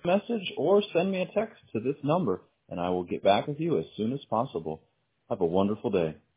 message or send me a text to this number, and I will get back with you as soon as possible. Have a wonderful day.